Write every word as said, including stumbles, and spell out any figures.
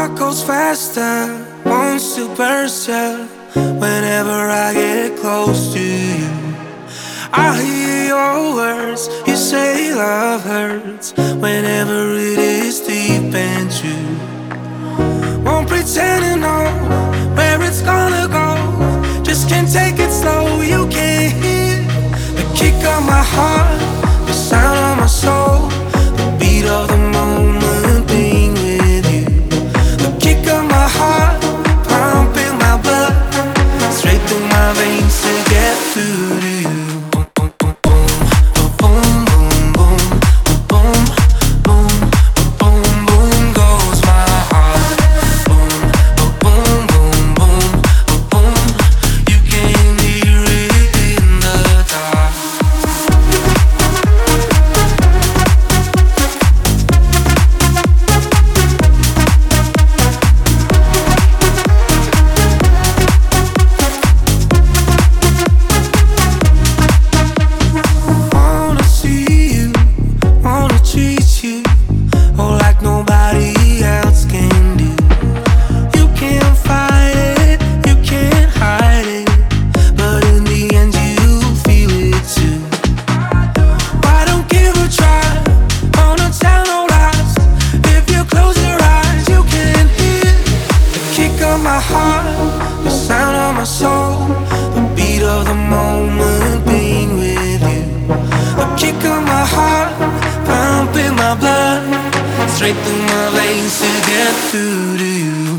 heart goes faster, wants to burst ya whenever I get close to you. I hear your words, you say love hurts whenever it is deep and true. Won't pretend to know where it's gonna go, just can't take it slow. You can't hear the kick of my heart, the sound of my soul, the beat of the moment being with you. The kick of my heart, pumping my blood straight through my veins to get through to you. My heart, the sound of my soul, the beat of the moment being with you. The kick of my heart, pumping my blood straight through my veins to get through to you.